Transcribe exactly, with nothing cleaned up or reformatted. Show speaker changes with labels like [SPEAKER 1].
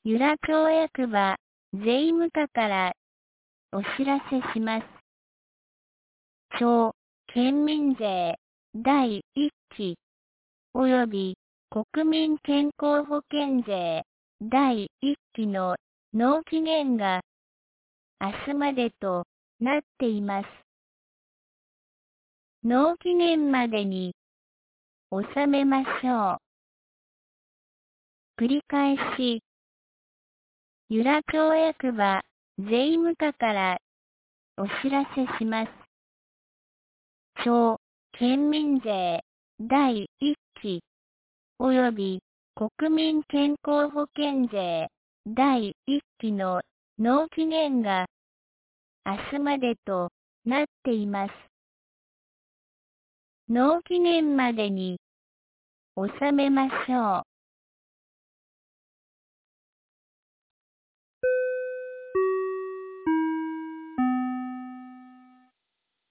[SPEAKER 1] 由良町役場、税務課からお知らせします。町、県民税、だいいっき、及び国民健康保険税、だいいっきの納期限が明日までとなっています。納期限までに納めましょう。繰り返し、由良町役場、税務課からお知らせします。町、県民税、だいいっき、及び国民健康保険税、だいいっきの納期限が明日までとなっています。納期限までに納めましょう。